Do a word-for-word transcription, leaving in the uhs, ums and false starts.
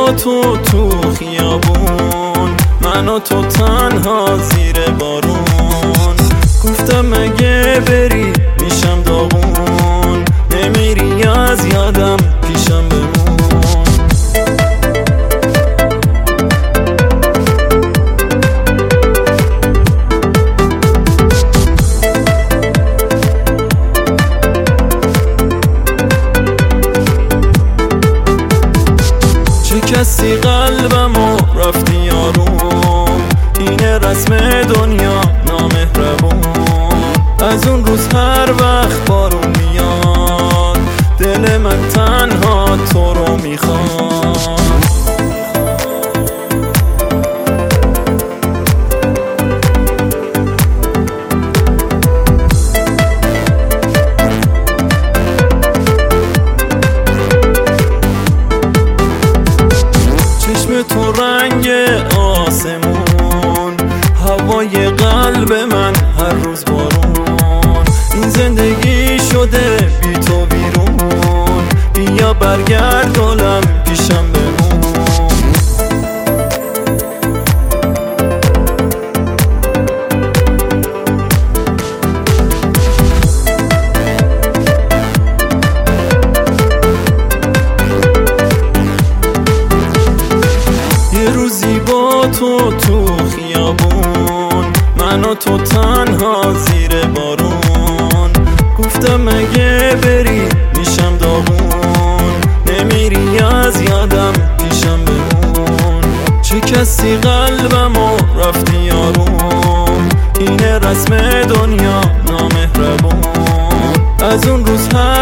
با تو تو خیابون، من و تو تنها زیر بارون. گفتم مگه بری میشم داغون، نمیری از یادم پیشم بمون. چه کسی قلبمو رفتی یارون، اینه رسم دنیا نامهربون. از اون روز هر وقت بارون میاد، دل من تنها تو رو میخواد. چشم تو رنگ آسمون، هوای قلب من هر روز بارون. این زندگی شده بی تو بیرون، بیا برگرد عالم پیشم بمون. یه روزی با تو تو خیابون، من و تو تنها زیر بارون. گفتم مگه بری میشم داغون، نمیری از یادم پیشم بمون. چه کسی قلبمو رفتی یارون، اینه رسم دنیا نامهربون. از اون روز